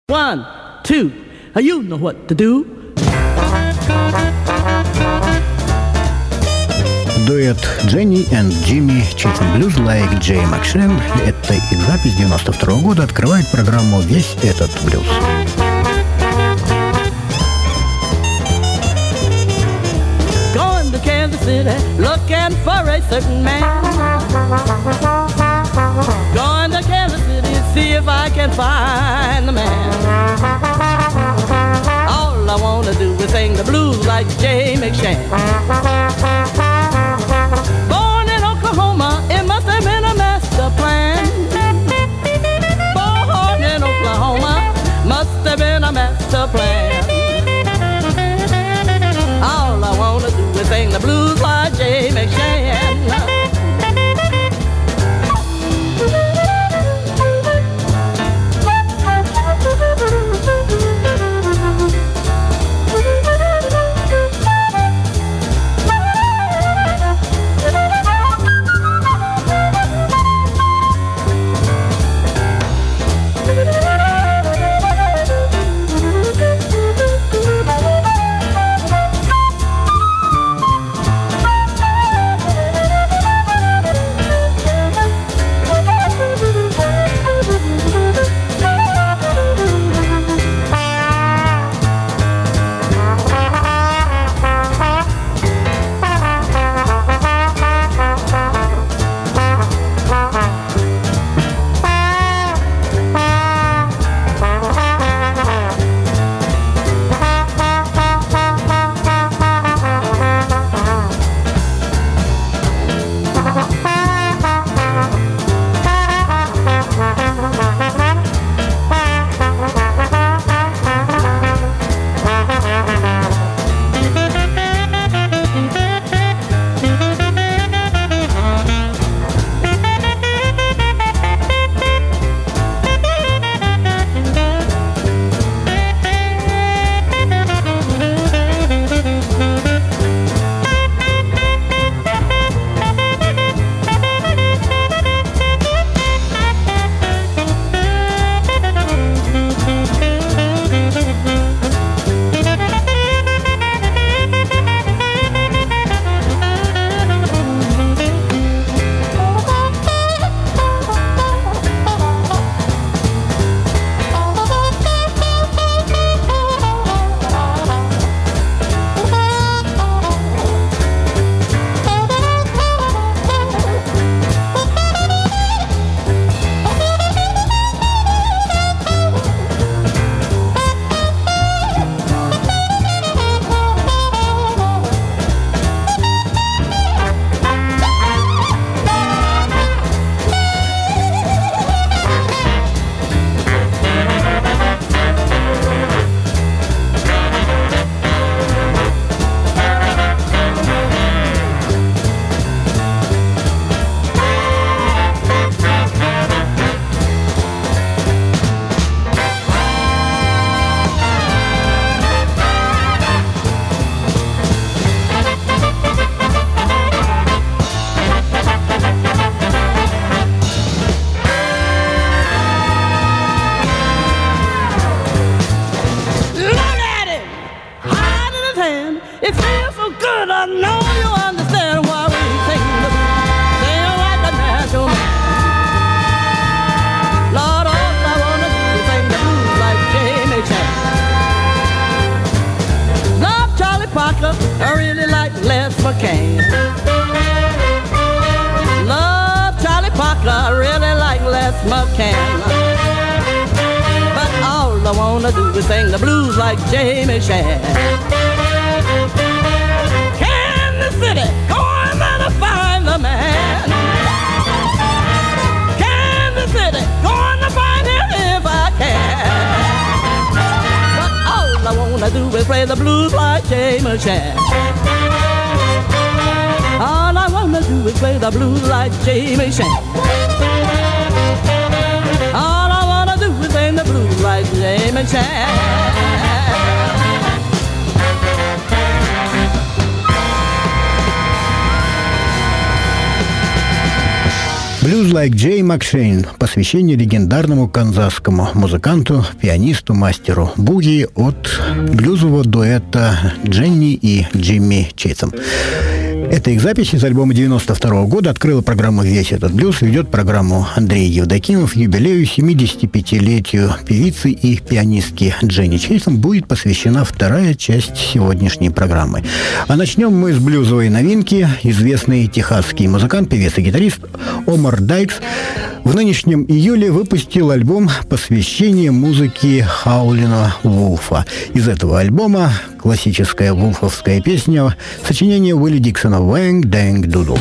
1, 2, you know what to do. Дуэт Дженни и Джимми Chasing Blues Like Jay McShane. Это их запись 92 года открывает программу «Весь этот блюз». Going to Kansas City, looking for a certain man. Going to Kansas City, see if I can find the man. All I wanna do is sing the blues like Jay McShane. Born in Oklahoma, it must have been a master plan. Born in Oklahoma, must have been a master plan. All I wanna do is sing the blues like Jay McShane. I really like Les McCain. Love Charlie Parker, I really like Les McCain. But all I wanna do is sing the blues like Jay McShane. Kansas City, going there to find the man. Kansas City, going to find him if I can. All I wanna do is play the blues like Jay McShane. All I wanna do is play the blues like Jay McShane. All I wanna do is play the blues like Jay McShane. Блюз Blues Like Jay McShane. Посвящение легендарному канзасскому музыканту, пианисту, мастеру буги от блюзового дуэта Дженни и Джимми Чейтом. Это их запись из альбома 92 года. Открыла программу «Весь этот блюз». Ведет программу Андрей Евдокимов. Юбилею 75-летию певицы и пианистки Дженни Чейтом будет посвящена вторая часть сегодняшней программы. А начнем мы с блюзовой новинки. Известный техасский музыкант, певец и гитарист Омар Дайкс в нынешнем июле выпустил альбом посвящение музыке Хаулина Вулфа. Из этого альбома классическая вулфовская песня, сочинение Уилли Диксона «Wang Dang Doodle».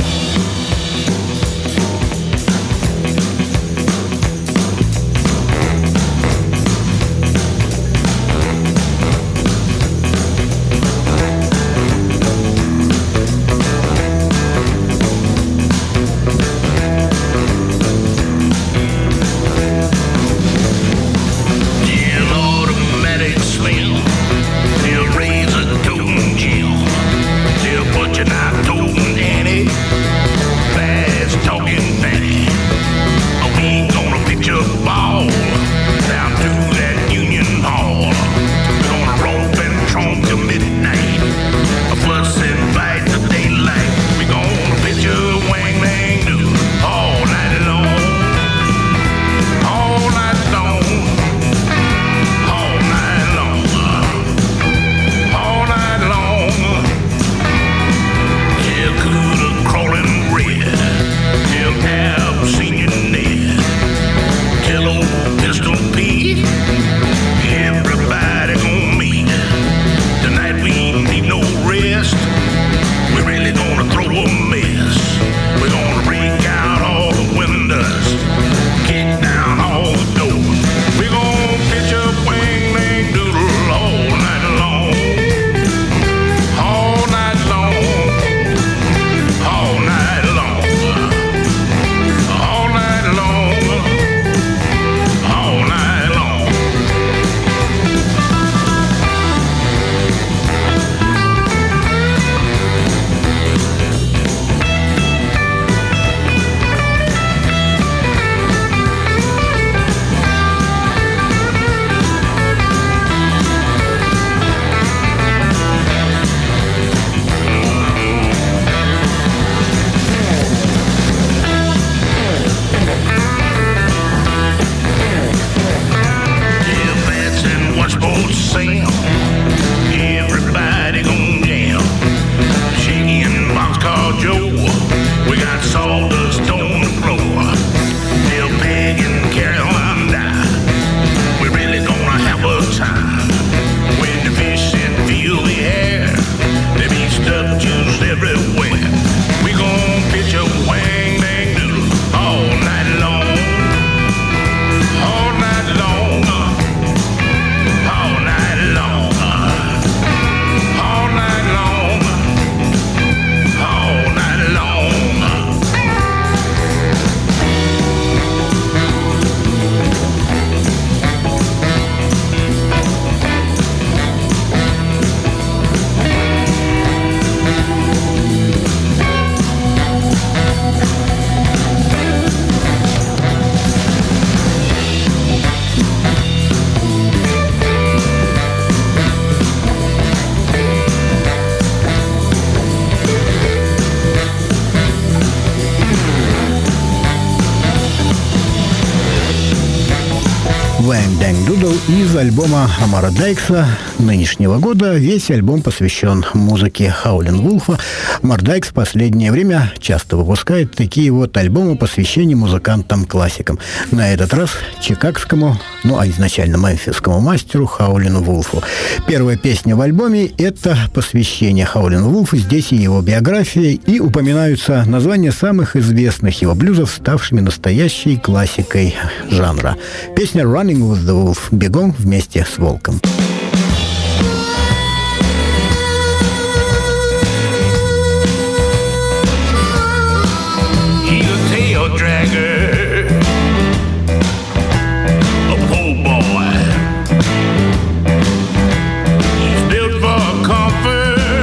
«Wang Dang Doodle» из альбома Омара Дайкса нынешнего года. Весь альбом посвящен музыке Хаулин Вулфа. Омар Дайкс в последнее время часто выпускает такие вот альбомы посвящения музыкантам-классикам. На этот раз чикагскому, а изначально мемфисскому мастеру Хаулину Вулфу. Первая песня в альбоме — это посвящение Хаулину Вулфу. Здесь и его биография, и упоминаются названия самых известных его блюзов, ставшими настоящей классикой жанра. Песня «Running with the Wolf» — «Бегом вместе с волком».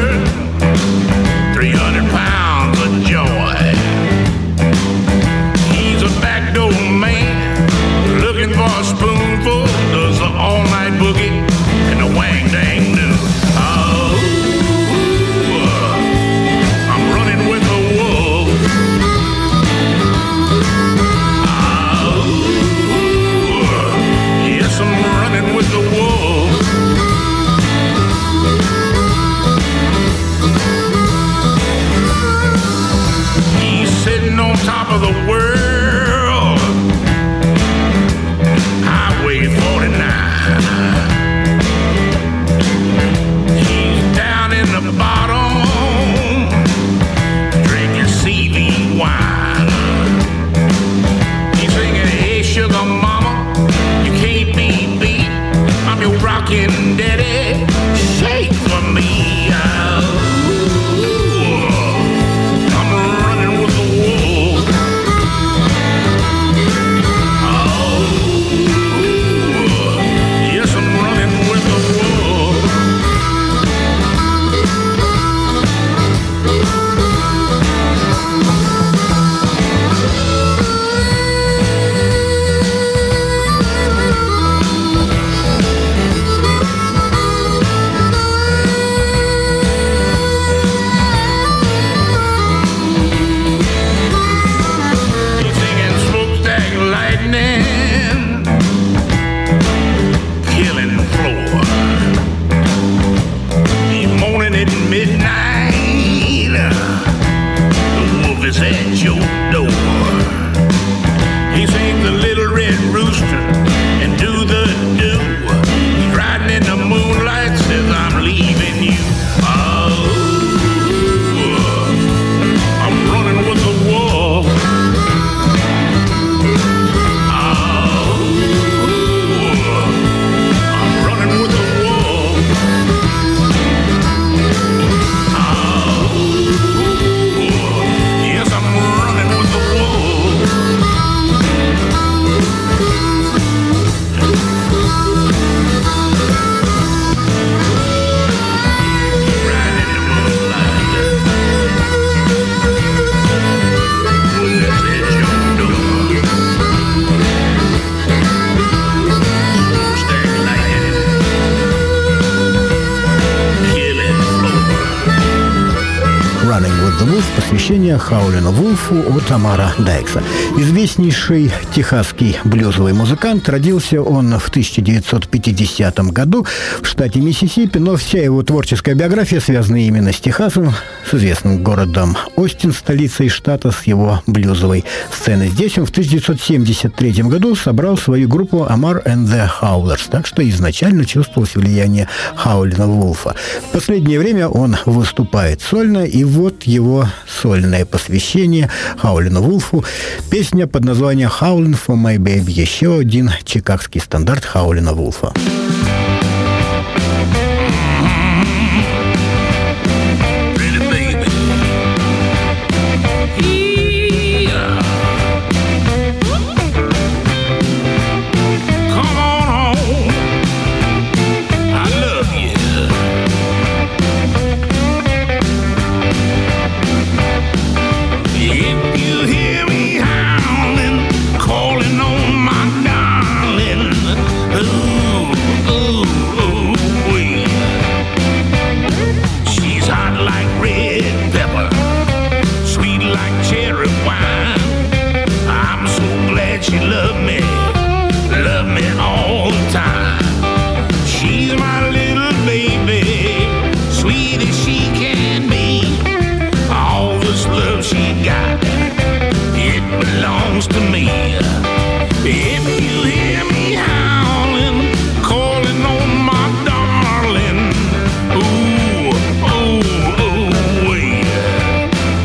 He the wolf. He's sitting on top of the world, Highway 49. He's down in the bottom, drinking CV wine. He's singing, hey, sugar mama, you can't be beat. I'm your rockin' daddy, shake for me. I'm running with the wolf. Oh, yes, I'm running with the wolf. He's singing smokestack lightning, killing the floor. He's moaning at midnight. The wolf is at your door. He sings the little red rooster and do the do. He's riding in the moonlight, says I'm leaving you. Oh, I'm running with the wolf. Oh, I'm running with the wolf. Oh, yes, I'm running with the wolf. Riding in the moonlight. Wolf is at your door. Smokestack lightning, killing floor. Running with the Wolf, посвящение Хаулину Вулфу от Амара Дайкса. Известнейший техасский блюзовый музыкант. Родился он в 1950 году в штате Миссисипи, но вся его творческая биография связана именно с Техасом, с известным городом Остин, столицей штата, с его блюзовой сценой. Здесь он в 1973 году собрал свою группу Amar and the Howlers, так что изначально чувствовалось влияние Хаулина Вулфа. В последнее время он выступает сольно, и вот его сольное посвящение Хаулину Вулфу. Песня под названием «Howlin' for my baby». Еще один чикагский стандарт Хаулина Вулфа. Pretty baby. Yeah. Come on home. I love you. If you hear me howling, calling on my darling, ooh, ooh, ooh, wee. She's hot like red pepper, sweet like cherry wine. I'm so glad she loved me all the time. She's my little baby, sweet as she can be. All this love she got, it belongs to me. If you hear me howling, calling on my darling, ooh, ooh, ooh, yeah.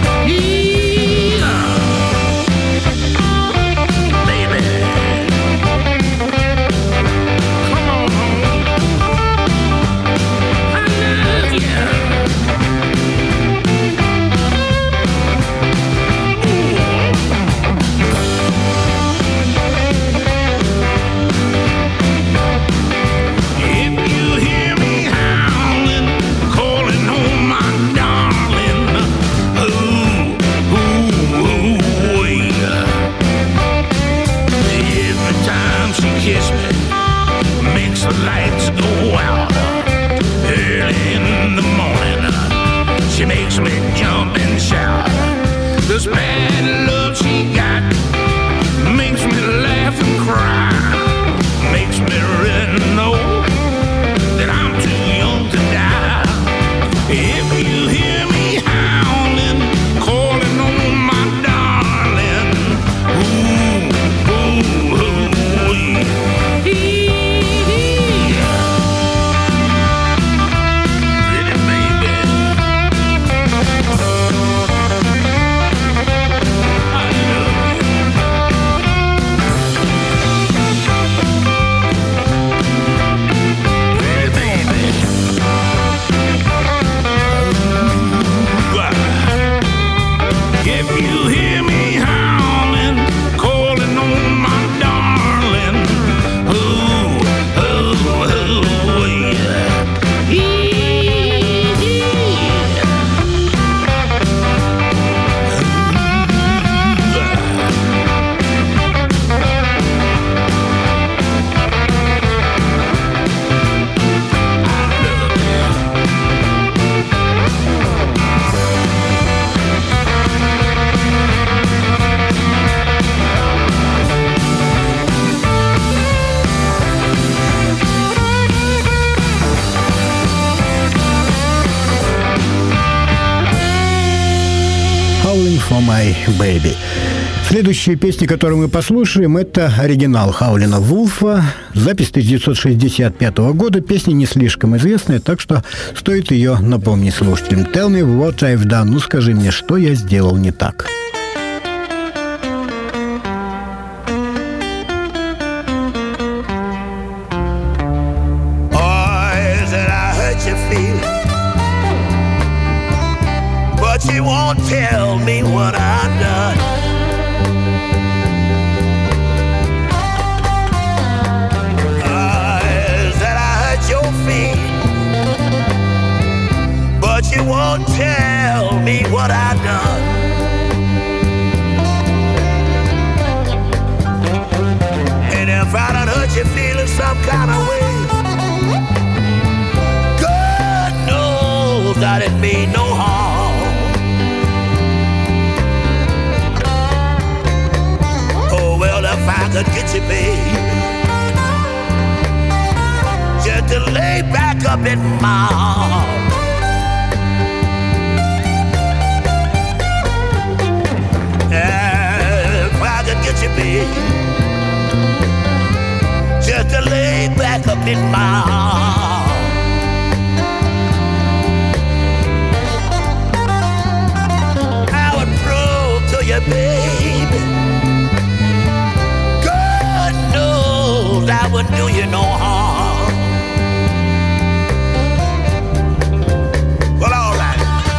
Baby, come on home. I love you. If you hear me howling, calling on my darling, ooh, ooh, ooh, yeah. Every time she kisses me, makes the lights go out. Early in the morning, she makes me jump and shout. This bad love she got makes me laugh and cry, makes me really know for my baby». Следующая песня, которую мы послушаем, это оригинал Хаулина Вулфа, запись 1965 года. Песня не слишком известная, так что стоит ее напомнить слушателям. «Tell me what I've done». Ну, скажи мне, что я сделал не так. But you won't tell me what I've done. Said I hurt your feelings, but you won't tell me what I've done. And if I done hurt your feelings some kind of way, God knows I didn't mean no harm. If I could get you, baby, just to lay back up in my arms. If I could get you, baby, just to lay back up in my arms. I would prove to you, baby, I wouldn't do you no harm. Well, all right.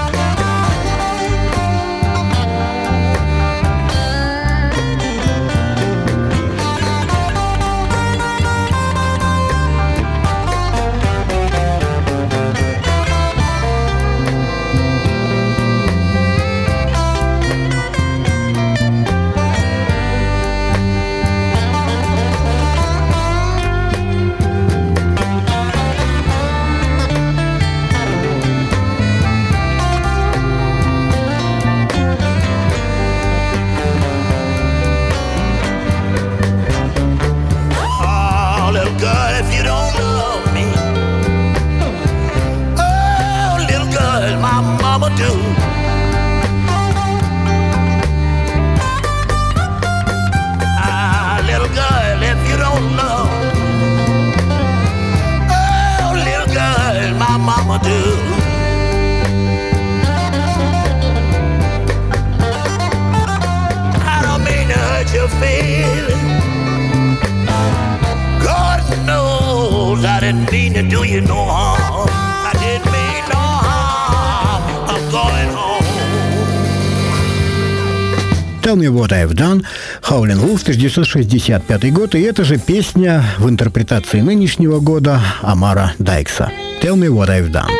«Tell me what I've done», Howlin' Wolf, 1965 год, и это же песня в интерпретации нынешнего года Амара Дайкса. «Tell me what I've done».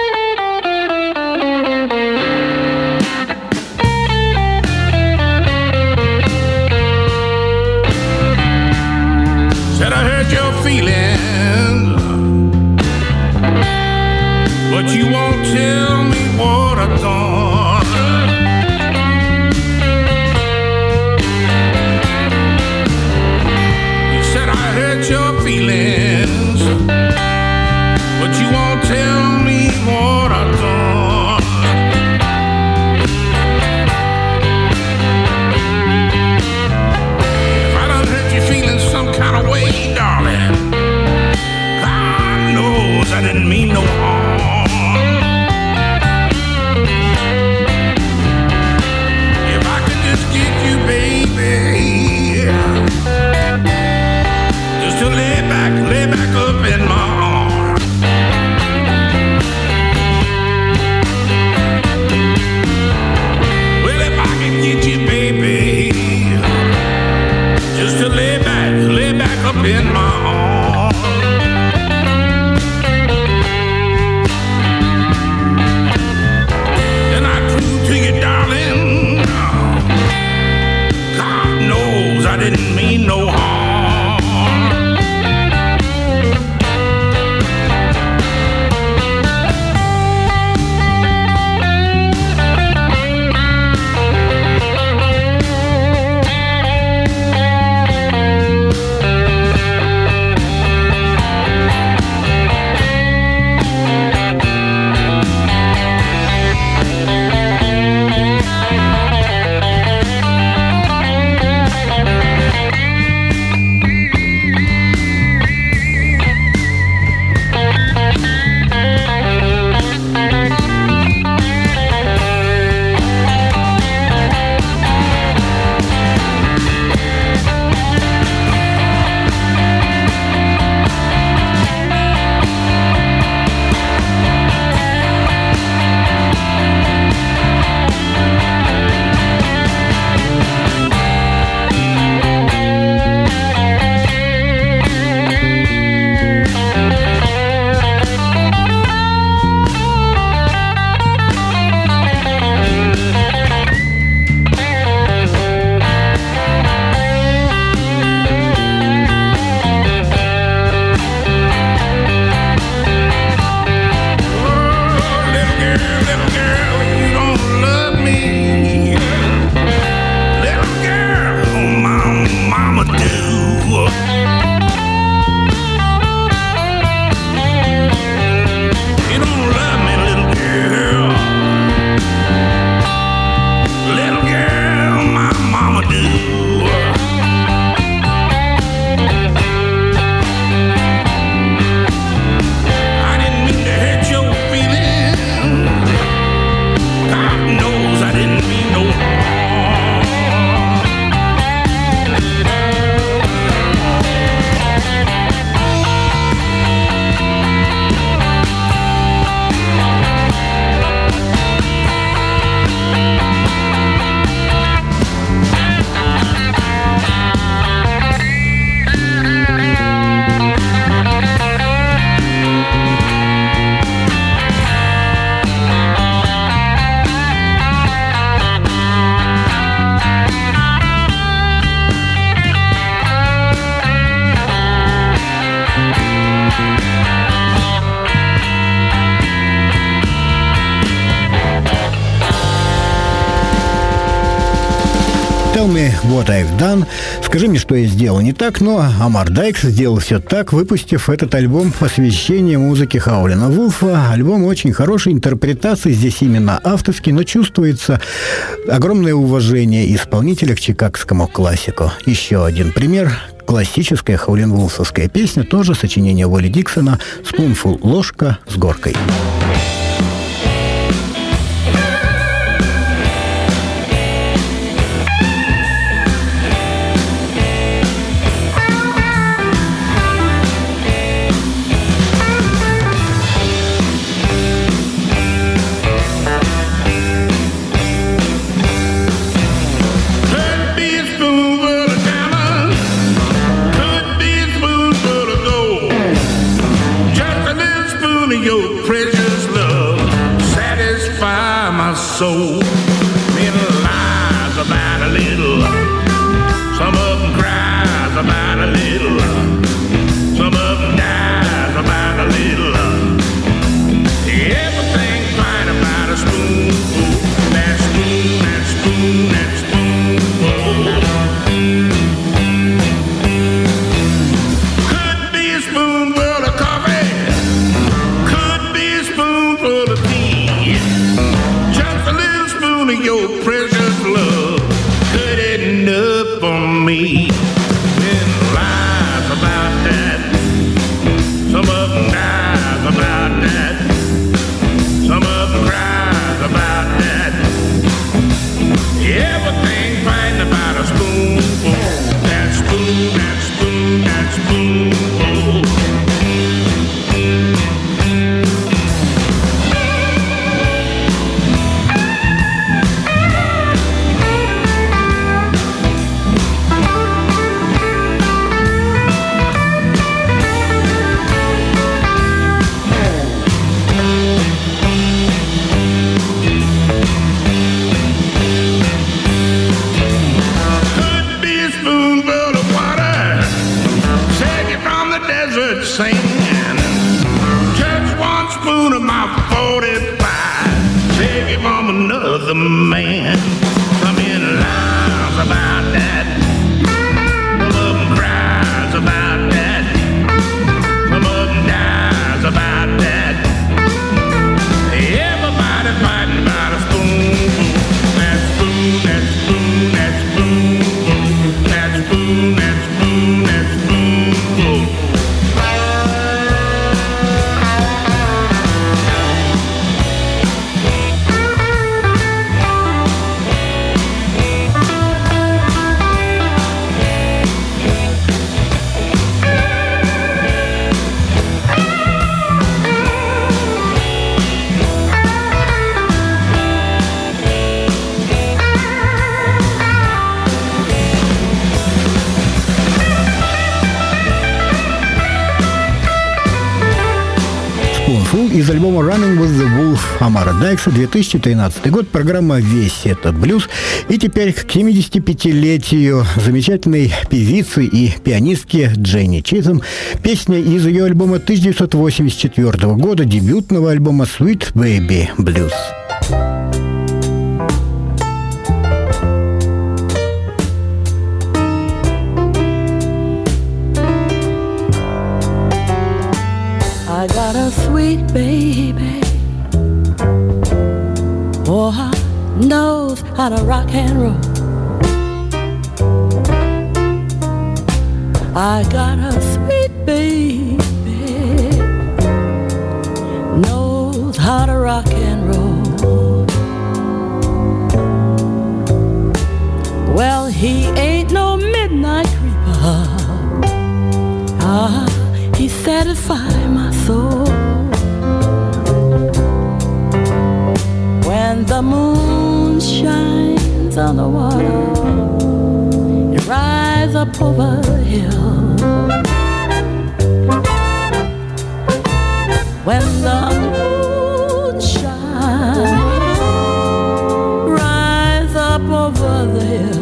Said I hurt your feelings, but you won't tell me what I've done. You said I hurt your feelings, but you won't tell me what Tell me what I've done. Скажи мне, что я сделал не так, но Амар Дайкс сделал все так, выпустив этот альбом посвящение музыке Хаулина Вулфа. Альбом очень хороший, интерпретации здесь именно авторский, но чувствуется огромное уважение исполнителя к чикагскому классику. Еще один пример. Классическая хаулин-вулфовская песня, тоже сочинение Уолли Диксона, «Spoonful» — ложка с горкой. Soul, little lies about a little. Some of them cries about a little. Some of them dies about a little. Everything fine about a spoonful. That spoon, that spoon, that spoonful. Could be a spoonful of coffee. Could be a spoonful of tea. Just a little spoon of your precious love could end up on me. Then lies about that. Some of them dies about that. Some of them cries about that. Everything fine about a spoonful. That spoon, that spoon, that spoonful. Sand. Just one spoon of my 45. Take it from another man. Some in lies about that. Some of them cries about that. Some of them dies about that. Everybody fighting about a spoonful. That spoon, that spoon, that spoonful. That spoon, that spoon, that spoonful. Из альбома «Running with the Wolf» Амара Дайкса, 2013 год, программа «Весь этот блюз». И теперь к 75-летию замечательной певицы и пианистки Дженни Читом песня из ее альбома 1984 года, дебютного альбома «Sweet Baby Blues». I got a sweet baby, oh, knows how to rock and roll. I got a sweet baby, knows how to rock and roll. Well, he ain't no midnight creeper. He satisfies my soul. When the moon shines on the water, it rises up over the hill. When the moon shines, rise up over the hill.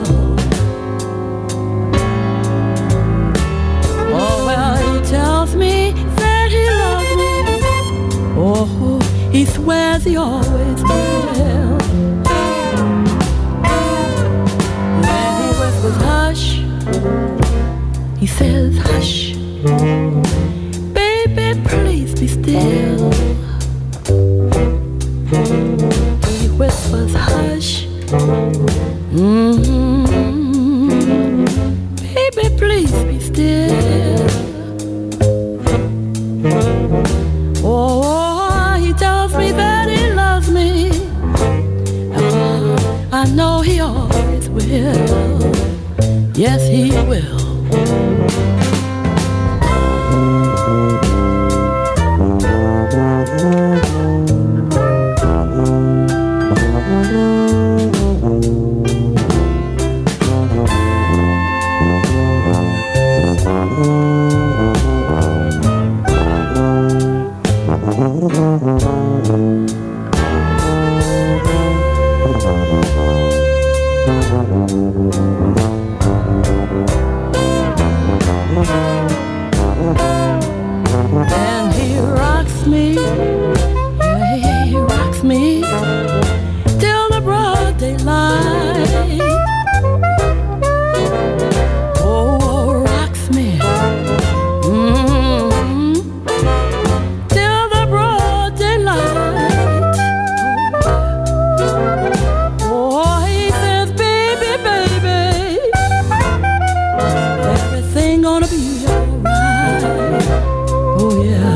Tells me that he loves me. Oh, he swears he always will. Then he He says, hush, baby, please be still. He whispers, hush, baby, please be still. Oh, he tells me that he loves me. I know he always will. Yes, he will. And he rocks me, yeah, he rocks me till the broad daylight. Oh, rocks me, till the broad daylight. Oh, he says, baby, baby, everything gonna be alright. Oh yeah,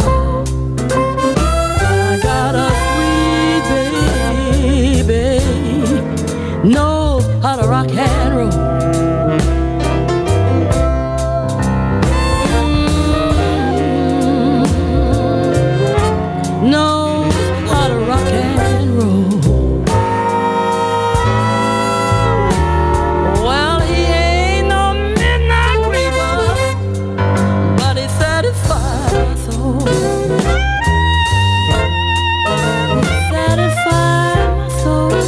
I got a sweet baby, knows how to rock and roll. Knows how to rock and roll. Well, he ain't no midnight creeper, but he satisfies my soul. He satisfies my soul.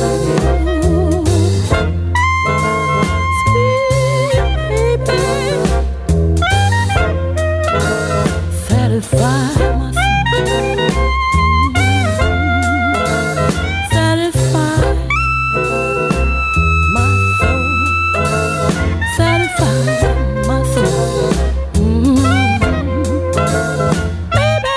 Sweet baby, satisfies my soul. Satisfy my soul. Satisfy my soul. Baby.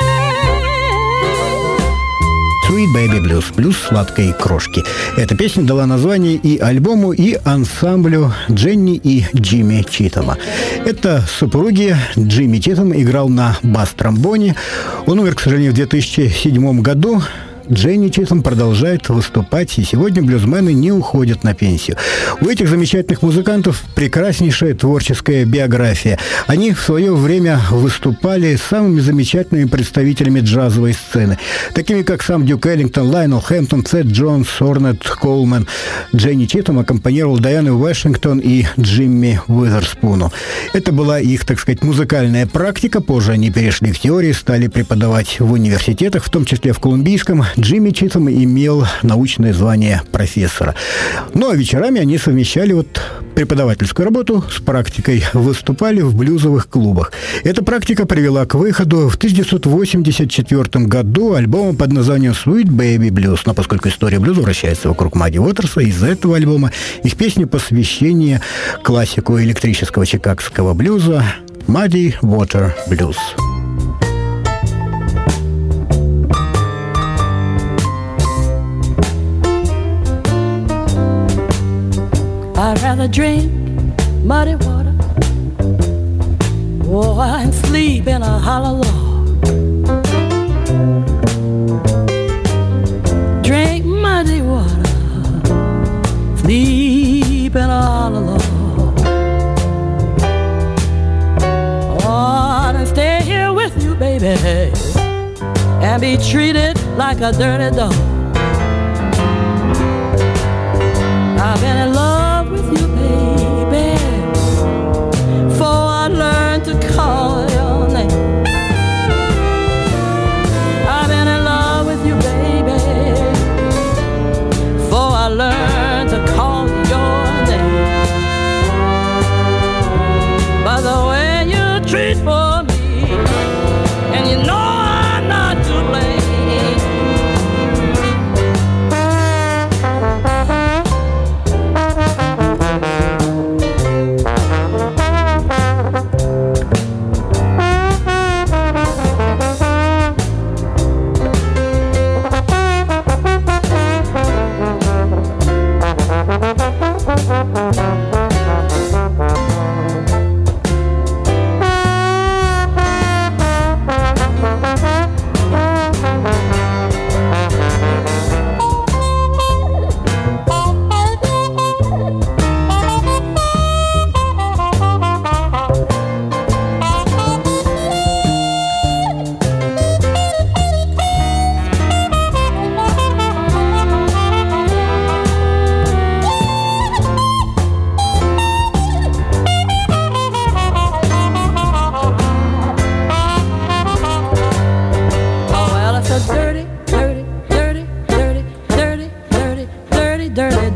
Sweet Baby Blues, блюз сладкой крошки. Эта песня дала название и альбому, и ансамблю Дженни и Джимми Читома. Это супруги. Джимми Читом играл на бас-тромбоне. Он умер, к сожалению, в 2007 году. Дженни Читом продолжает выступать, и сегодня блюзмены не уходят на пенсию. У этих замечательных музыкантов прекраснейшая творческая биография. Они в свое время выступали с самыми замечательными представителями джазовой сцены, такими как сам Дюк Эллингтон, Лайонел Хэмптон, Сет Джонс, Орнет Коулман. Дженни Читом аккомпанировал Дайане Вашингтон и Джимми Уизерспуну. Это была их, так сказать, музыкальная практика. Позже они перешли к теории, стали преподавать в университетах, в том числе в Колумбийском. Джимми Читом имел научное звание профессора. Ну, а вечерами они совмещали преподавательскую работу с практикой, выступали в блюзовых клубах. Эта практика привела к выходу в 1984 году альбома под названием «Sweet Baby Blues». Но поскольку история блюза вращается вокруг Мадди Уотерса, из этого альбома их песни посвящение классику электрического чикагского блюза «Muddy Water Blues». I'd rather drink muddy water, and sleep in a hollow log. Drink muddy water, sleep in a hollow log. Oh, and stay here with you, baby, and be treated like a dirty dog. I've been in love with you, baby, before I learned to call your name. I've been in love with you, baby, before I learned to call your name. By the way you treat for me, and you know I'm not to blame.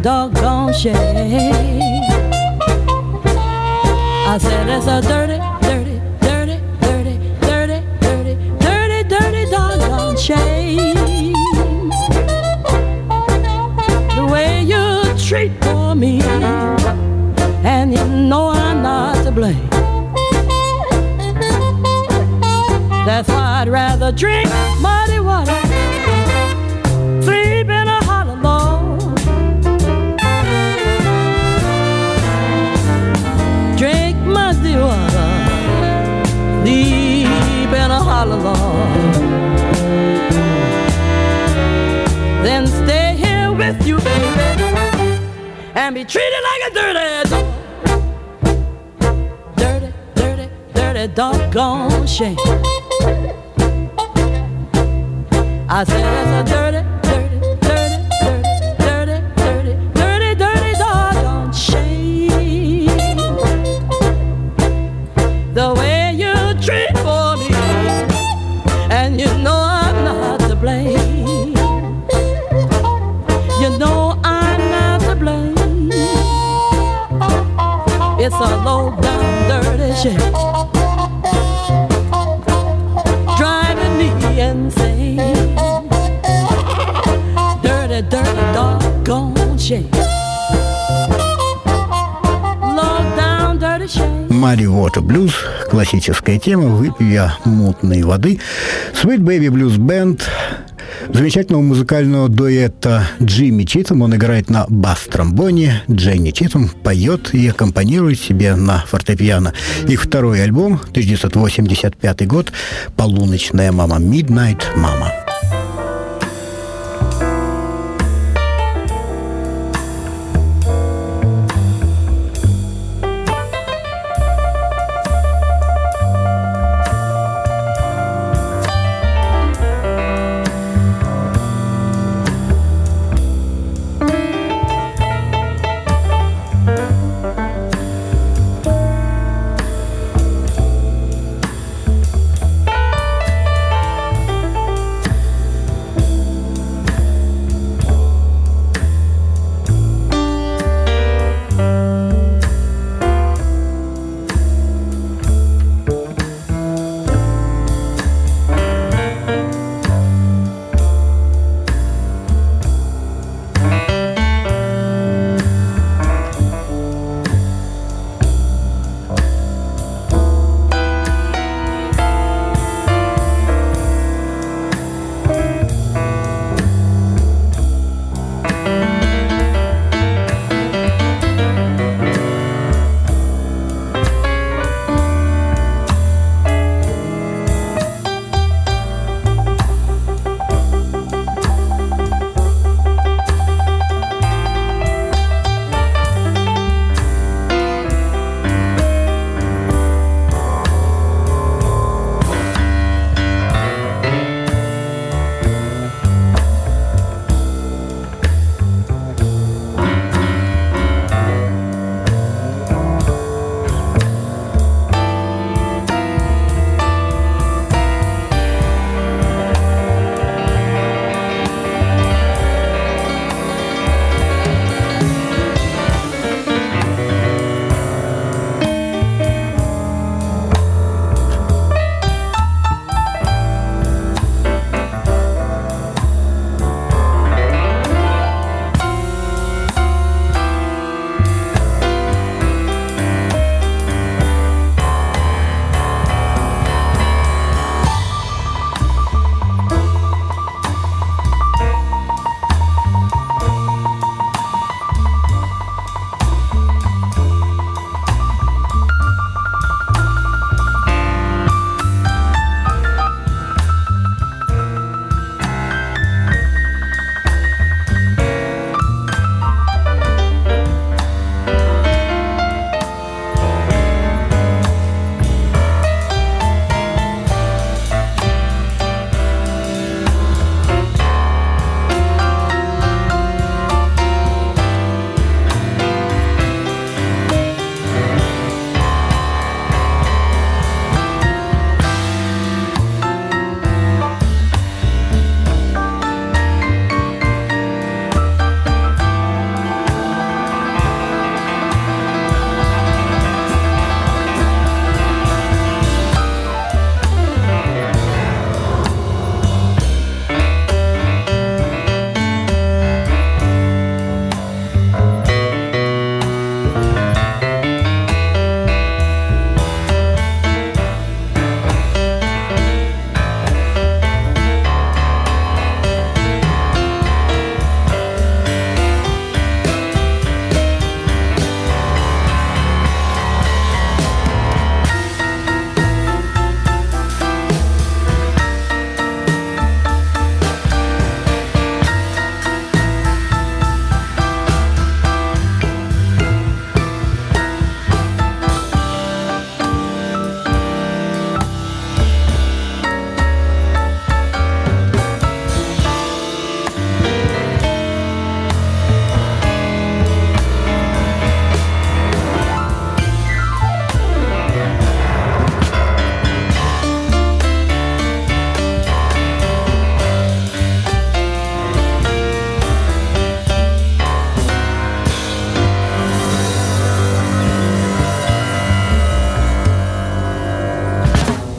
doggone shame. I said it's a dirty, dirty, dirty, dirty, dirty, dirty, dirty, dirty doggone shame. The way you treat for me, and you know I'm not to blame. That's why I'd rather drink muddy water, sleep in a hollow log. Drink muddy water, sleep in a hollow log. Then stay here with you, baby, and be treated like a dirty dog. Dirty, dirty, dirty doggone shame. I said it's a dirty, dirty, dirty, dirty, dirty, dirty, dirty, dirty doggone shame. The way you treat for me, and you know I'm not to blame. You know I'm not to blame. It's a low down dirty shame, driving me insane. Dirty, dirty doggone shame. Low down dirty shame. Muddy Water Blues, классическая тема, выпью я мутной воды. Sweet Baby Blues Band, замечательного музыкального дуэта Джимми Читом. Он играет на бас-тромбоне, Дженни Читом поет и аккомпанирует себе на фортепиано. Их второй альбом, 1985 год, «Полуночная мама», «Midnight Mama».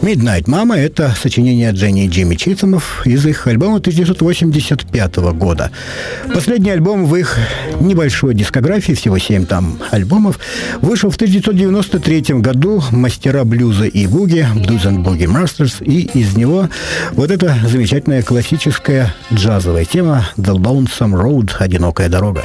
Midnight Mama — это сочинение Дженни и Джимми Читсомов из их альбома 1985 года. Последний альбом в их небольшой дискографии, всего 7 там альбомов, вышел в 1993 году «Мастера блюза и буги», Blues and Boogie Masters, и из него вот эта замечательная классическая джазовая тема «The Lonesome Road» — «Одинокая дорога».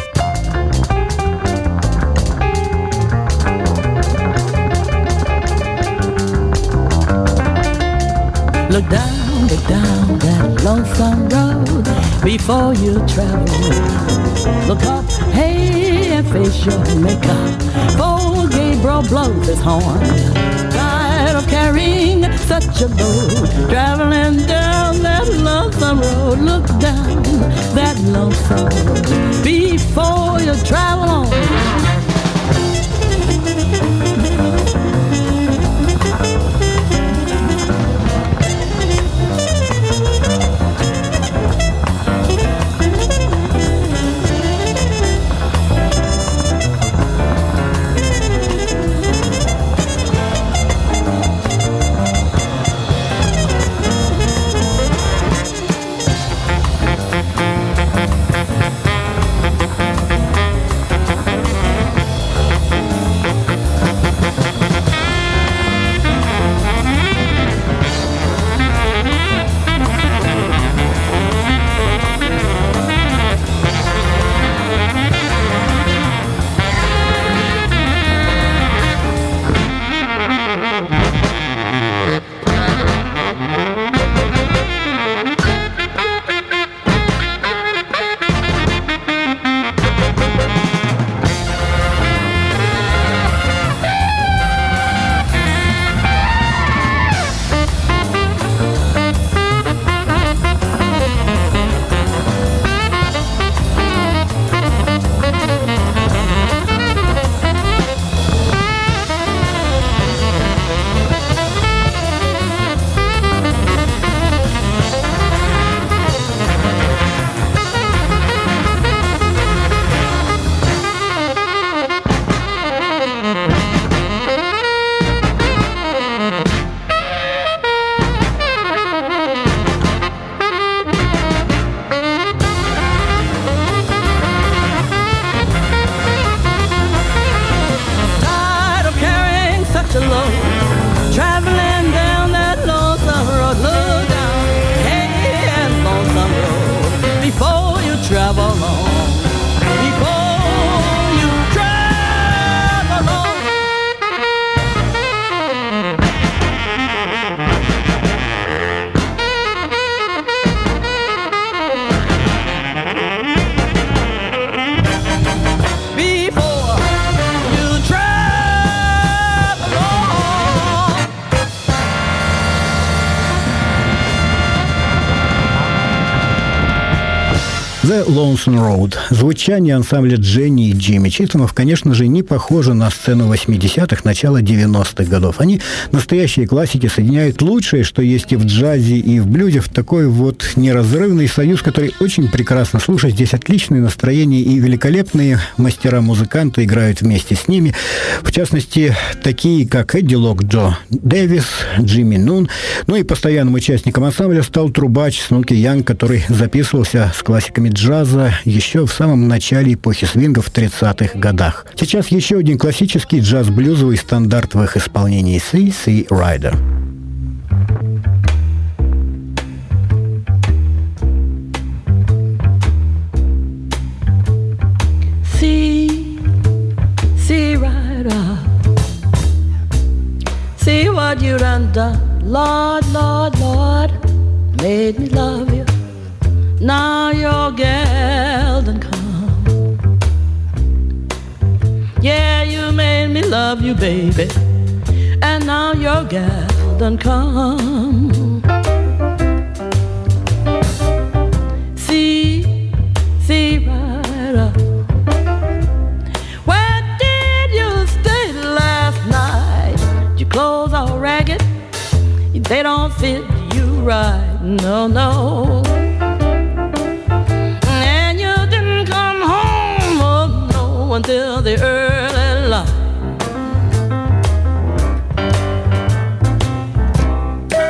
Look down that lonesome road before you travel. Look up, hey, and face your maker. For Gabriel blows his horn. Tired of carrying such a load, traveling down that lonesome road. Look down that lonesome road before you travel on. The Lonesome Road. Звучание ансамбля Дженни и Джимми Читсомов, конечно же, не похоже на сцену 80-х, начала 90-х годов. Они настоящие классики, соединяют лучшее, что есть и в джазе, и в блюзе, в такой вот неразрывный союз, который очень прекрасно слушать. Здесь отличное настроение, и великолепные мастера-музыканты играют вместе с ними. В частности, такие, как Эдди Лок, Джо Дэвис, Джимми Нун. Ну и постоянным участником ансамбля стал трубач Снуки Янг, который записывался с классиками джаза еще в самом начале эпохи свинга в 30-х годах. Сейчас еще один классический джаз-блюзовый стандарт в их исполнении — C.C. Rider. C.C. Rider, see what you done done, Lord, Lord, Lord, made me love you. Now your gal done come. Yeah, you made me love you, baby. And now your gal done come. See right up. Where did you stay last night? Your clothes all ragged. They don't fit you right. No, no. Until the early light.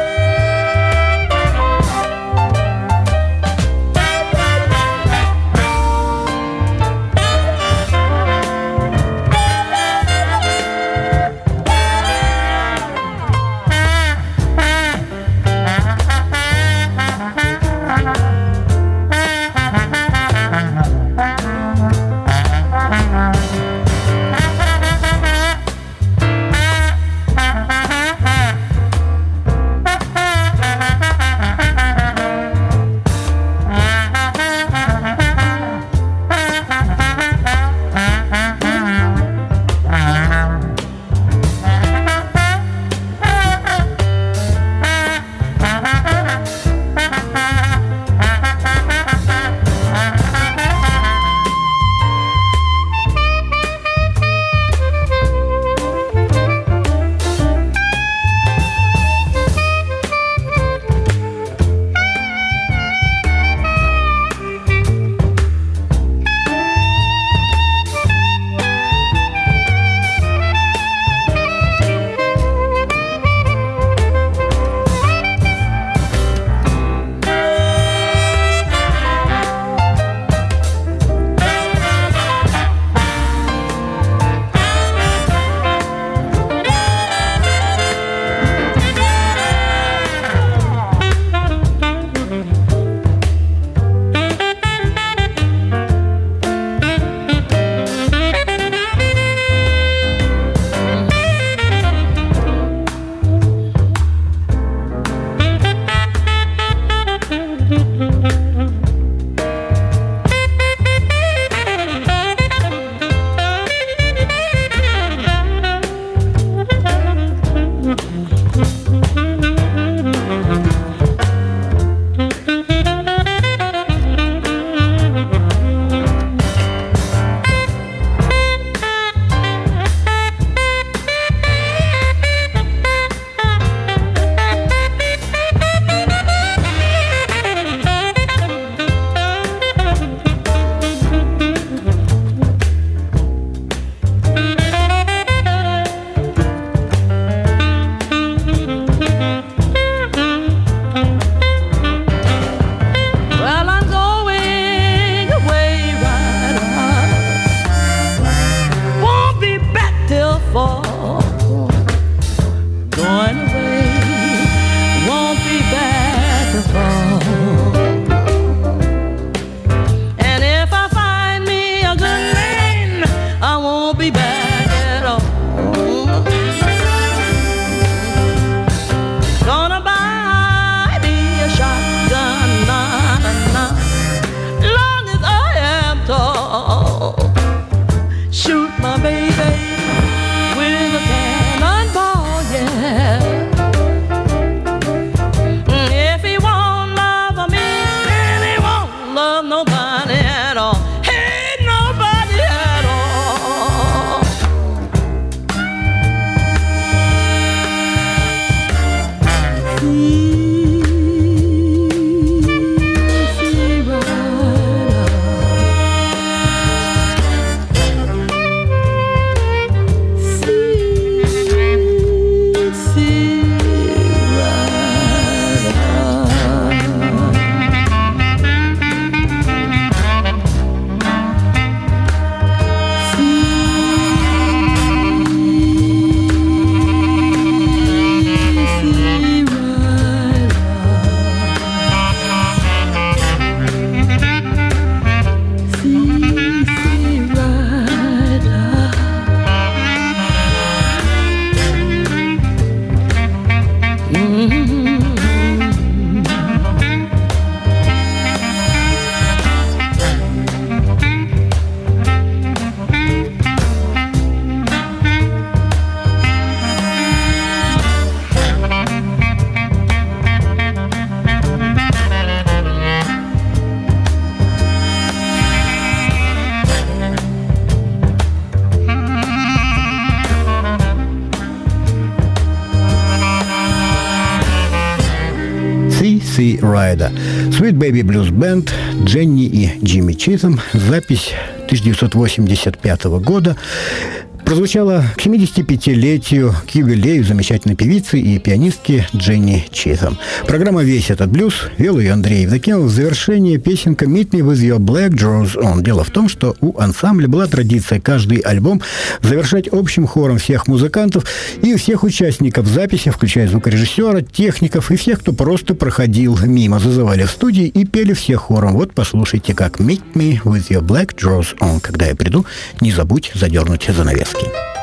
Easy Rider. Sweet Baby Blues Band, Дженни и Джимми Читом. Запись 1985 года. Прозвучала к 75-летию, к юбилею замечательной певицы и пианистки Дженни Читом. Программа «Весь этот блюз» вел ее Андрей Евдокимов. В завершение песенка «Meet Me With Your Black Drawers On». Дело в том, что у ансамбля была традиция каждый альбом завершать общим хором всех музыкантов и всех участников записи, включая звукорежиссера, техников и всех, кто просто проходил мимо. Зазывали в студии и пели все хором. Вот послушайте, как «Meet Me With Your Black Drawers On». Когда я приду, не забудь задернуть занавески.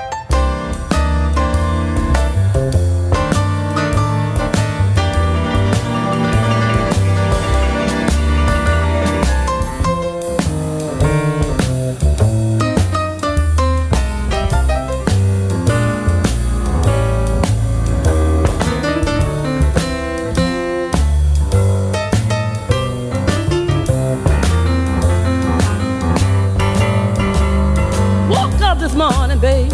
Morning, babe,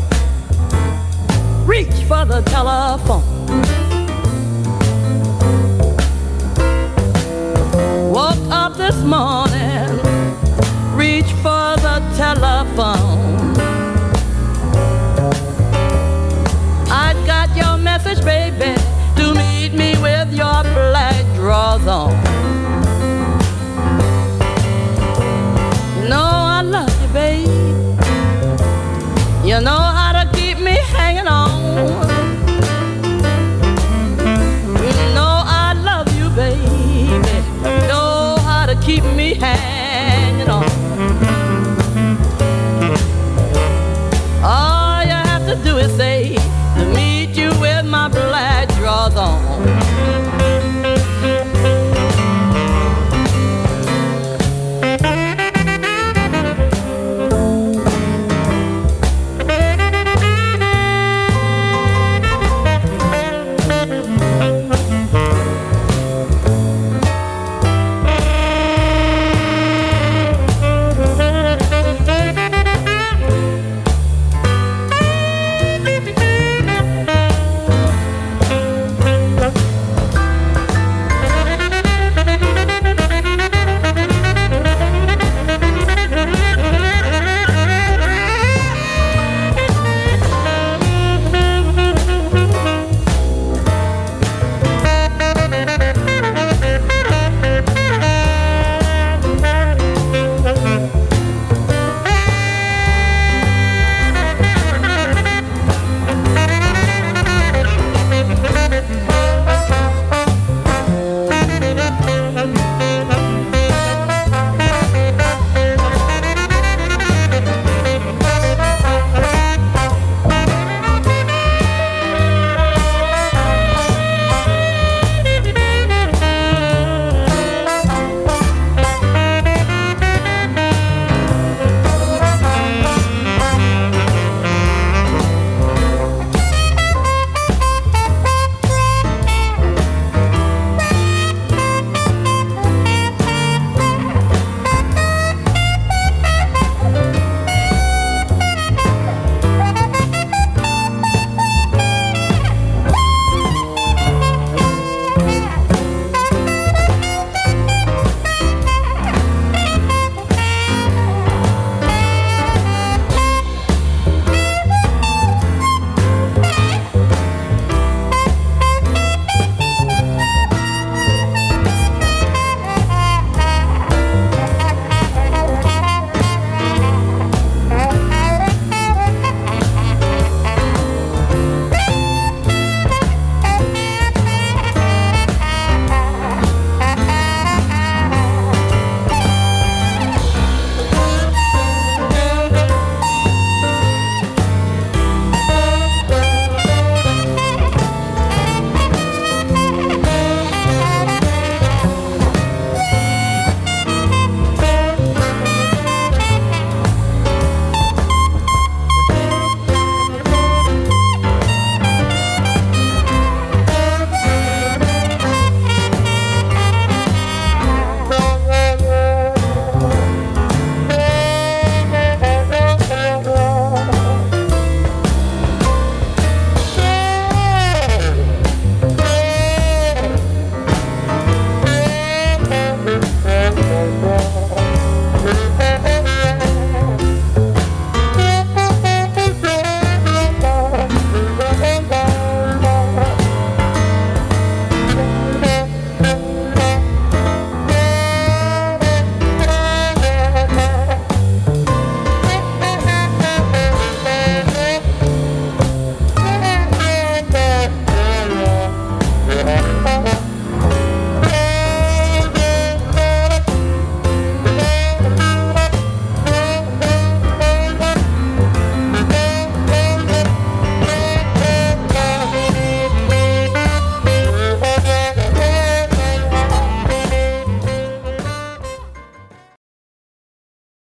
reach for the telephone. Woke up this morning.